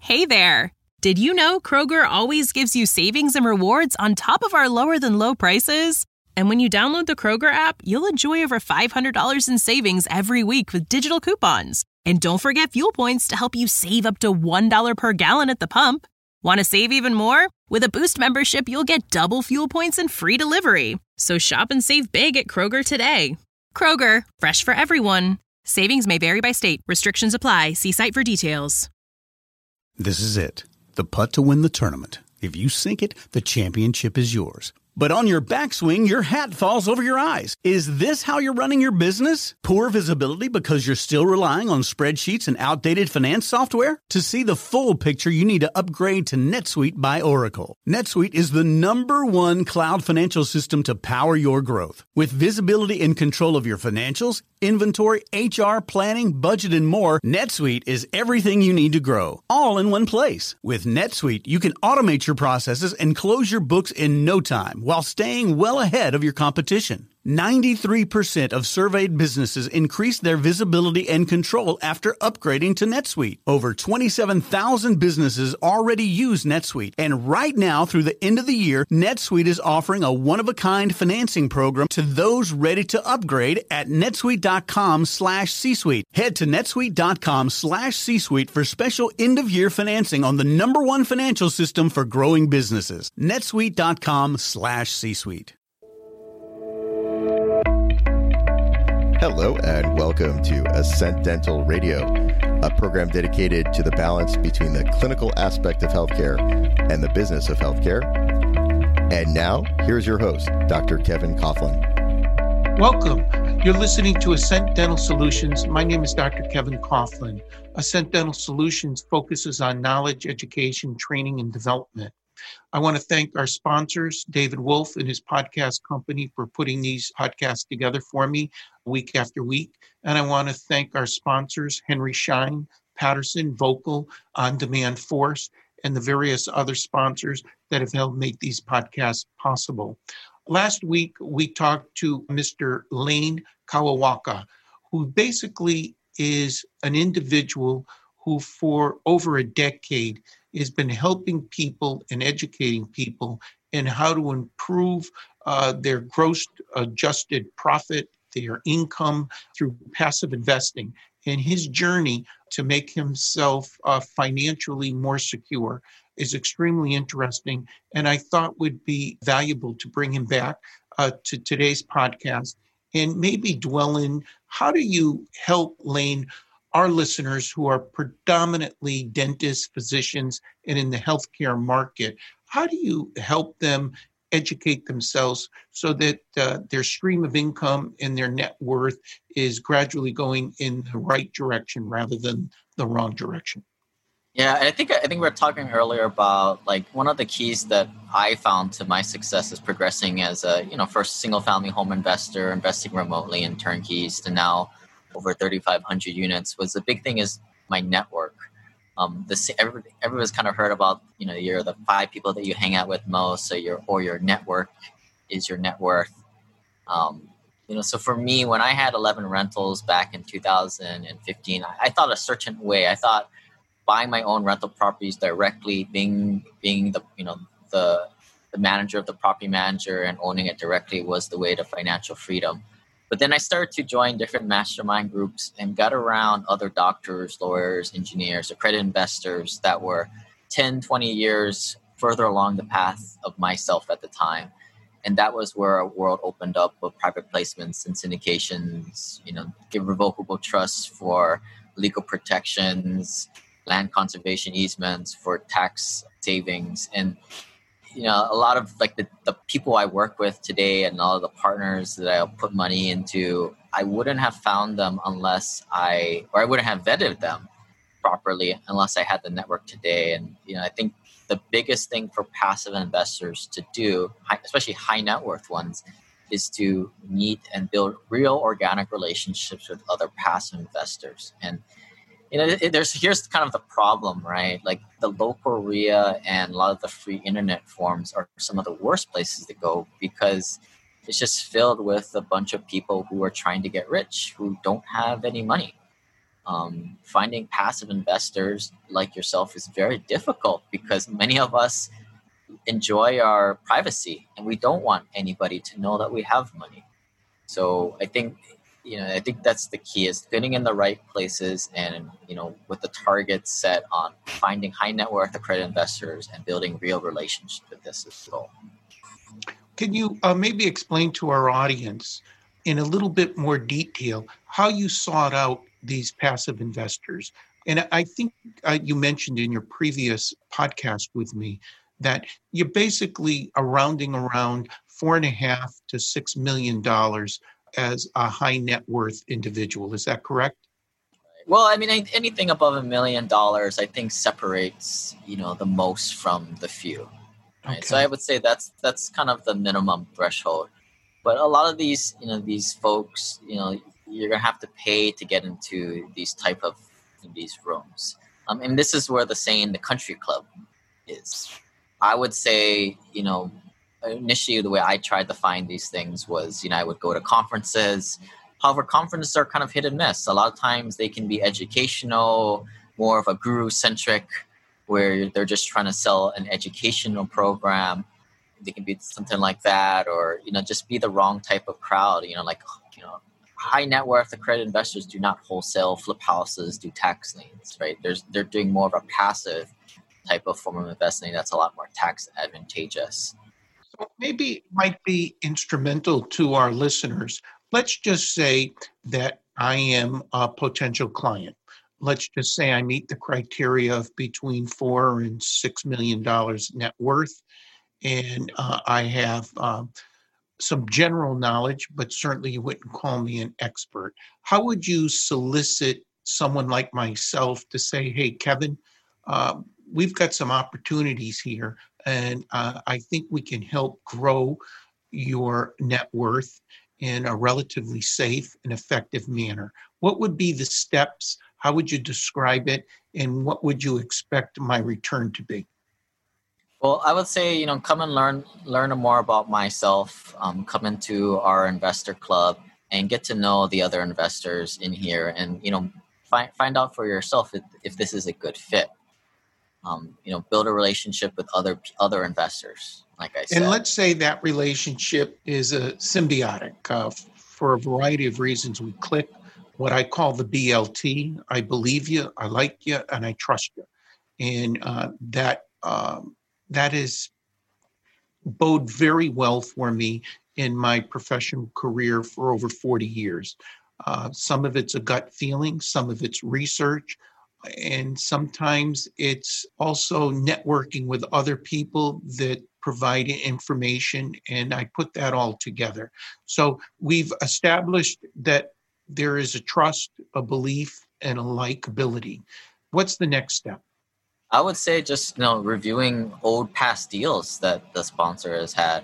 Hey there! Did you know Kroger always gives you savings and rewards on top of our lower-than-low prices? And when you download the Kroger app, you'll enjoy over $500 in savings every week with digital coupons. And don't forget fuel points to help you save up to $1 per gallon at the pump. Want to save even more? With a Boost membership, you'll get double fuel points and free delivery. So shop and save big at Kroger today. Kroger, fresh for everyone. Savings may vary by state. Restrictions apply. See site for details. This is it. The putt to win the tournament. If you sink it, the championship is yours. But on your backswing, your hat falls over your eyes. Is this how you're running your business? Poor visibility because you're still relying on spreadsheets and outdated finance software? To see the full picture, you need to upgrade to NetSuite by Oracle. NetSuite is the #1 cloud financial system to power your growth. With visibility and control of your financials, inventory, HR, planning, budget, and more, NetSuite is everything you need to grow, all in one place. With NetSuite, you can automate your processes and close your books in no time while staying well ahead of your competition. 93% of surveyed businesses increased their visibility and control after upgrading to NetSuite. Over 27,000 businesses already use NetSuite. And right now, through the end of the year, NetSuite is offering a one-of-a-kind financing program to those ready to upgrade at netsuite.com/C-Suite. Head to netsuite.com/C-Suite for special end-of-year financing on the #1 financial system for growing businesses. netsuite.com/C-Suite. Hello and welcome to Ascent Dental Radio, a program dedicated to the balance between the clinical aspect of healthcare and the business of healthcare. And now, here's your host, Dr. Kevin Coughlin. Welcome. You're listening to Ascent Dental Solutions. My name is Dr. Kevin Coughlin. Ascent Dental Solutions focuses on knowledge, education, training, and development. I want to thank our sponsors, David Wolf and his podcast company, for putting these podcasts together for me week after week. And I want to thank our sponsors, Henry Schein, Patterson, Vocal, On Demand Force, and the various other sponsors that have helped make these podcasts possible. Last week, we talked to Mr. Lane Kawawaka, who basically is an individual who for over a decade has been helping people and educating people in how to improve their gross adjusted profit, their income through passive investing. And his journey to make himself financially more secure is extremely interesting, and I thought would be valuable to bring him back to today's podcast and maybe dwell in how do you help, Lane, our listeners who are predominantly dentists, physicians, and in the healthcare market. How do you help them educate themselves so that their stream of income and their net worth is gradually going in the right direction rather than the wrong direction? Yeah, I think we were talking earlier about like one of the keys that I found to my success is progressing as a first single family home investor, investing remotely in turnkeys to now over 3,500 units. Was the big thing is my network. Everyone's kind of heard about you're the 5 people that you hang out with most, so your network is your net worth. So for me, when I had 11 rentals back in 2015, I thought a certain way. I thought buying my own rental properties directly, being the manager of the property manager and owning it directly was the way to financial freedom. But then I started to join different mastermind groups and got around other doctors, lawyers, engineers, accredited investors that were 10, 20 years further along the path of myself at the time. And that was where a world opened up with private placements and syndications, give revocable trusts for legal protections, land conservation easements for tax savings. And a lot of like the people I work with today and all of the partners that I put money into, I wouldn't have found them I wouldn't have vetted them properly unless I had the network today. And, I think the biggest thing for passive investors to do, especially high net worth ones, is to meet and build real organic relationships with other passive investors. And here's kind of the problem, right? Like the local RIA and a lot of the free internet forums are some of the worst places to go because it's just filled with a bunch of people who are trying to get rich, who don't have any money. finding passive investors like yourself is very difficult because many of us enjoy our privacy and we don't want anybody to know that we have money. So I think that's the key, is fitting in the right places and, with the targets set on finding high net worth accredited investors and building real relationships with this as well. Can you maybe explain to our audience in a little bit more detail how you sought out these passive investors? And I think you mentioned in your previous podcast with me that you're basically rounding around $4.5 to $6 million as a high net worth individual. Is that correct? Well, I mean, anything above $1 million, I think separates, the most from the few. Right? Okay. So I would say that's kind of the minimum threshold. But a lot of these folks, you're gonna have to pay to get into these type of these rooms. And this is where the saying "the country club" is. I would say, initially the way I tried to find these things was, I would go to conferences. However, conferences are kind of hit and miss. A lot of times they can be educational, more of a guru-centric, where they're just trying to sell an educational program. They can be something like that, or, just be the wrong type of crowd, high net worth accredited investors do not wholesale, flip houses, do tax liens, right? They're doing more of a passive type of form of investing that's a lot more tax advantageous. So maybe it might be instrumental to our listeners. Let's just say that I am a potential client. Let's just say I meet the criteria of between $4 and $6 million net worth, and I have some general knowledge, but certainly you wouldn't call me an expert. How would you solicit someone like myself to say, hey, Kevin, we've got some opportunities here, and I think we can help grow your net worth in a relatively safe and effective manner? What would be the steps? How would you describe it? And what would you expect my return to be? Well, I would say, come and learn more about myself, come into our investor club and get to know the other investors in here and, find out for yourself if this is a good fit. Build a relationship with other investors, like I said. And let's say that relationship is a symbiotic. For a variety of reasons, we click, what I call the BLT. I believe you, I like you, and I trust you. And that is bode very well for me in my professional career for over 40 years. Some of it's a gut feeling, some of it's research, and sometimes it's also networking with other people that provide information, and I put that all together. So we've established that there is a trust, a belief, and a likability. What's the next step? I would say just, reviewing old past deals that the sponsor has had.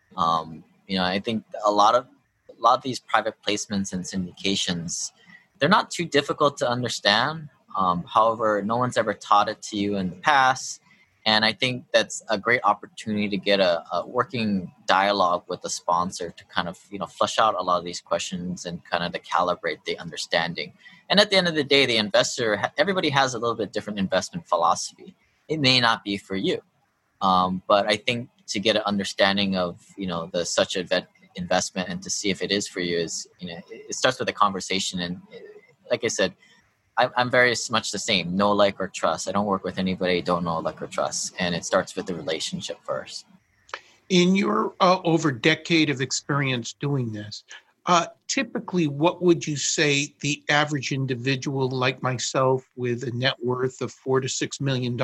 I think a lot of these private placements and syndications, they're not too difficult to understand. However, no one's ever taught it to you in the past. And I think that's a great opportunity to get a working dialogue with the sponsor to kind of, flush out a lot of these questions and kind of to calibrate the understanding. And at the end of the day, the investor, everybody has a little bit different investment philosophy. It may not be for you. But I think to get an understanding of, the such investment and to see if it is for you is, it starts with a conversation. And like I said, I'm very much the same. No like or trust. I don't work with anybody I don't know, like or trust. And it starts with the relationship first. In your over decade of experience doing this, typically what would you say the average individual like myself with a net worth of $4 to $6 million,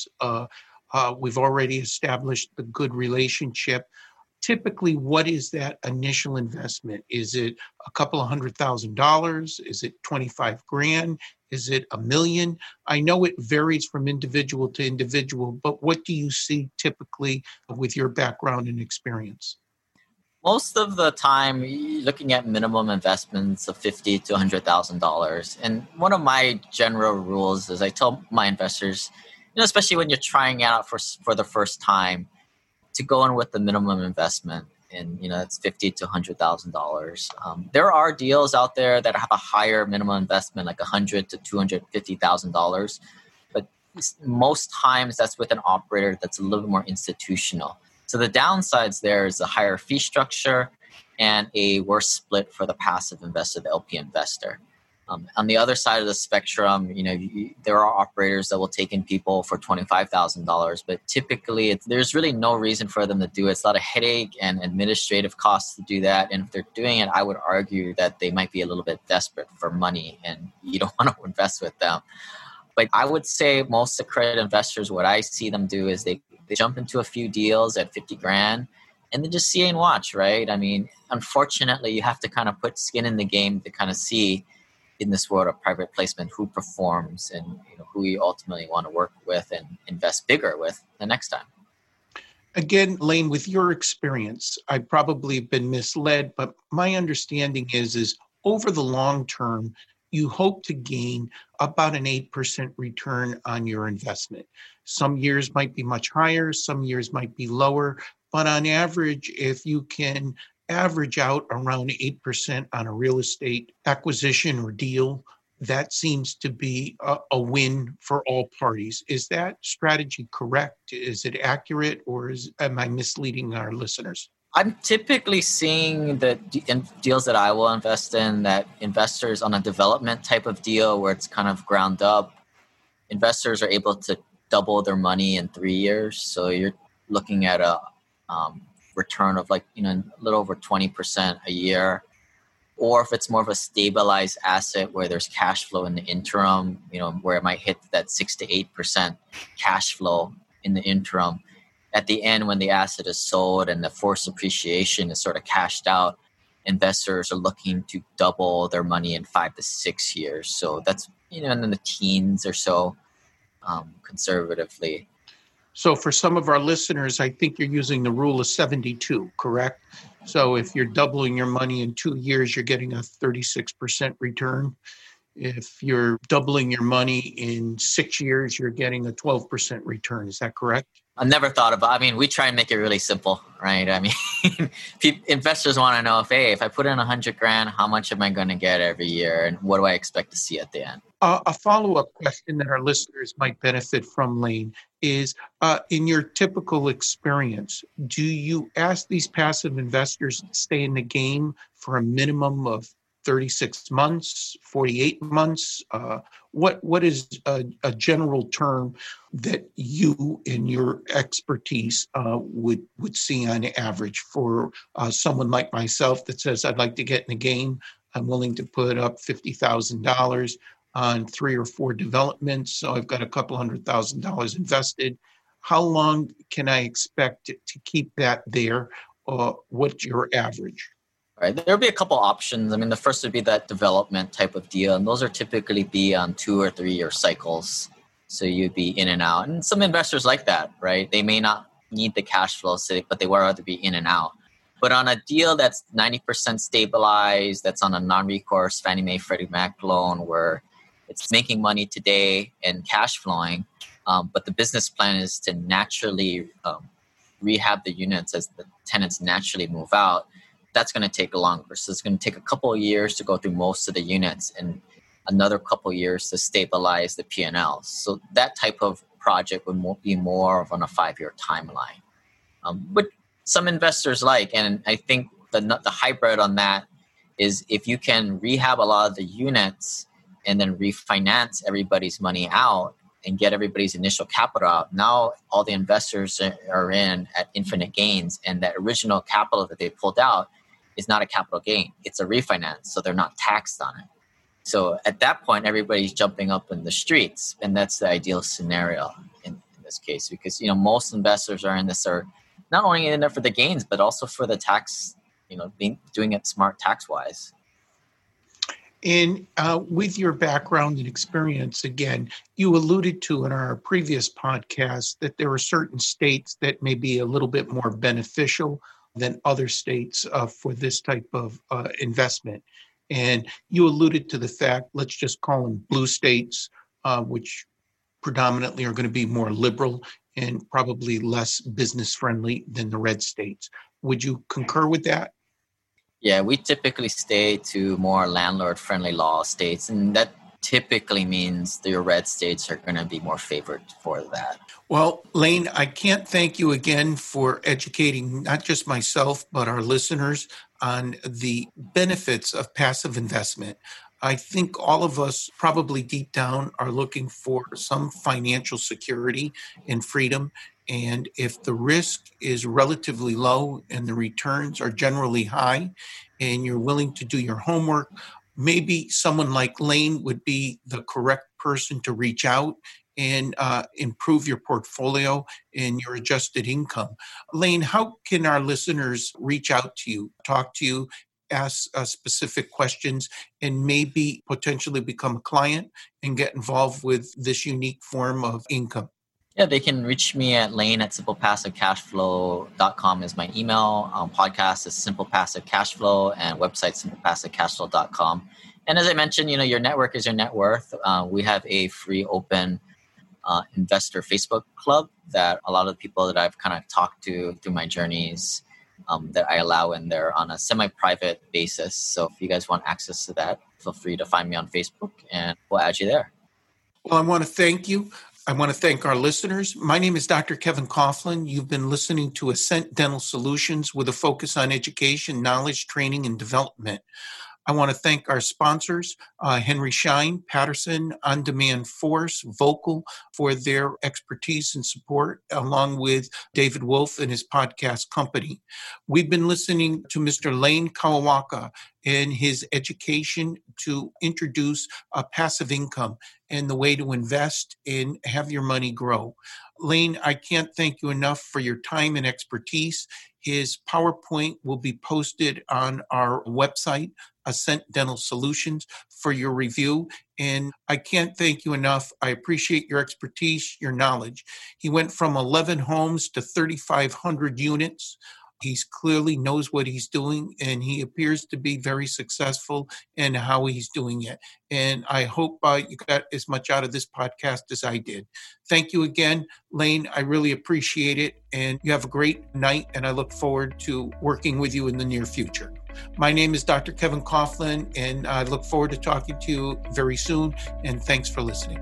we've already established the good relationship. Typically, what is that initial investment? Is it a couple of $100,000? Is it 25 grand? Is it $1 million? I know it varies from individual to individual, but what do you see typically with your background and experience? Most of the time, looking at minimum investments of $50,000 to $100,000. And one of my general rules is I tell my investors, especially when you're trying out for the first time, to go in with the minimum investment. and that's $50,000 to $100,000. There are deals out there that have a higher minimum investment, like $100,000 to $250,000, but most times that's with an operator that's a little bit more institutional. So the downsides there is a higher fee structure and a worse split for the passive investor, the LP investor. On the other side of the spectrum, there are operators that will take in people for $25,000, but typically there's really no reason for them to do it. It's a lot of headache and administrative costs to do that. And if they're doing it, I would argue that they might be a little bit desperate for money and you don't want to invest with them. But I would say most accredited investors, what I see them do is they jump into a few deals at $50,000 and then just see and watch, right? I mean, unfortunately, you have to kind of put skin in the game to kind of see in this world of private placement who performs and who you ultimately want to work with and invest bigger with the next time. Again, Lane, with your experience, I've probably been misled, but my understanding is over the long term, you hope to gain about an 8% return on your investment. Some years might be much higher, some years might be lower, but on average, if you can average out around 8% on a real estate acquisition or deal, that seems to be a win for all parties. Is that strategy correct? Is it accurate, or am I misleading our listeners? I'm typically seeing the deals that I will invest in that investors on a development type of deal where it's kind of ground up, investors are able to double their money in 3 years. So you're looking at a return of a little over 20% a year. Or if it's more of a stabilized asset where there's cash flow in the interim, where it might hit that 6 to 8% cash flow in the interim. At the end, when the asset is sold and the forced appreciation is sort of cashed out, investors are looking to double their money in 5 to 6 years. So that's, in the teens or so, conservatively. So for some of our listeners, I think you're using the rule of 72, correct? So if you're doubling your money in 2 years, you're getting a 36% return. If you're doubling your money in 6 years, you're getting a 12% return. Is that correct? I've never thought about we try and make it really simple, right? I mean, investors want to know if I put in $100,000, how much am I going to get every year? And what do I expect to see at the end? A follow-up question that our listeners might benefit from, Lane, is in your typical experience, do you ask these passive investors to stay in the game for a minimum of 36 months, 48 months? What is a general term that you, in your expertise, would see on average for someone like myself that says, I'd like to get in the game, I'm willing to put up $50,000 on 3 or 4 developments, so I've got a couple $100,000 invested. How long can I expect to keep that there? What's your average? Right. There'll be a couple options. I mean, the first would be that development type of deal, and those are typically be on 2 or 3 year cycles. So you'd be in and out. And some investors like that, right? They may not need the cash flow, but they would rather be in and out. But on a deal that's 90% stabilized, that's on a non-recourse Fannie Mae, Freddie Mac loan where it's making money today and cash flowing, but the business plan is to naturally rehab the units as the tenants naturally move out, that's going to take longer. So it's going to take a couple of years to go through most of the units and another couple of years to stabilize the P&L. So that type of project would be more of on a 5-year timeline. But some investors like, and I think the hybrid on that is if you can rehab a lot of the units and then refinance everybody's money out and get everybody's initial capital out, now all the investors are in at infinite gains, and that original capital that they pulled out is not a capital gain. It's a refinance, so they're not taxed on it. So at that point, everybody's jumping up in the streets, and that's the ideal scenario in this case, because most investors are in this are not only in there for the gains, but also for the tax, doing it smart tax-wise. And with your background and experience, again, you alluded to in our previous podcast that there are certain states that may be a little bit more beneficial than other states for this type of investment. And you alluded to the fact, let's just call them blue states, which predominantly are going to be more liberal and probably less business friendly than the red states. Would you concur with that? Yeah, we typically stay to more landlord-friendly law states, and that typically means the red states are going to be more favored for that. Well, Lane, I can't thank you again for educating not just myself, but our listeners on the benefits of passive investment. I think all of us probably deep down are looking for some financial security and freedom. And if the risk is relatively low and the returns are generally high and you're willing to do your homework, maybe someone like Lane would be the correct person to reach out and improve your portfolio and your adjusted income. Lane, how can our listeners reach out to you, talk to you, ask specific questions, and maybe potentially become a client and get involved with this unique form of income? Yeah, they can reach me at lane@simplepassivecashflow.com is my email. Podcast is Simple Passive Cashflow, and website simplepassivecashflow.com. And as I mentioned, your network is your net worth. We have a free open investor Facebook club that a lot of the people that I've kind of talked to through my journeys that I allow in there on a semi-private basis. So if you guys want access to that, feel free to find me on Facebook and we'll add you there. Well, I want to thank you. I want to thank our listeners. My name is Dr. Kevin Coughlin. You've been listening to Ascent Dental Solutions with a focus on education, knowledge, training, and development. I want to thank our sponsors, Henry Schein, Patterson, On Demand Force, Vocal, for their expertise and support, along with David Wolf and his podcast company. We've been listening to Mr. Lane Kawawaka and his education to introduce a passive income and the way to invest and have your money grow. Lane, I can't thank you enough for your time and expertise. His PowerPoint will be posted on our website, Ascent Dental Solutions, for your review. And I can't thank you enough. I appreciate your expertise, your knowledge. He went from 11 homes to 3,500 units. He clearly knows what he's doing, and he appears to be very successful in how he's doing it. And I hope you got as much out of this podcast as I did. Thank you again, Lane. I really appreciate it. And you have a great night, and I look forward to working with you in the near future. My name is Dr. Kevin Coughlin, and I look forward to talking to you very soon. And thanks for listening.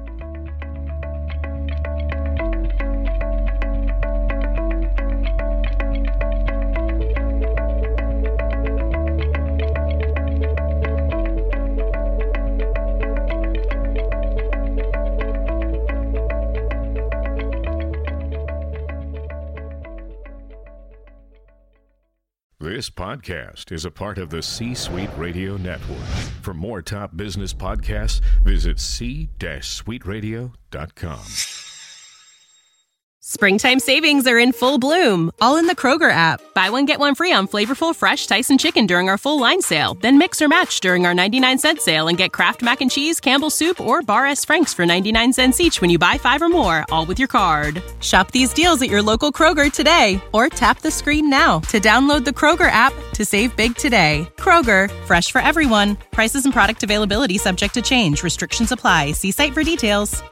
This podcast is a part of the C-Suite Radio Network. For more top business podcasts, visit c-suiteradio.com. Springtime savings are in full bloom, all in the Kroger app. Buy one, get one free on flavorful, fresh Tyson chicken during our full line sale. Then mix or match during our 99-cent sale and get Kraft Mac and Cheese, Campbell's Soup, or Bar S. Frank's for 99 cents each when you buy 5 or more, all with your card. Shop these deals at your local Kroger today, or tap the screen now to download the Kroger app to save big today. Kroger, fresh for everyone. Prices and product availability subject to change. Restrictions apply. See site for details.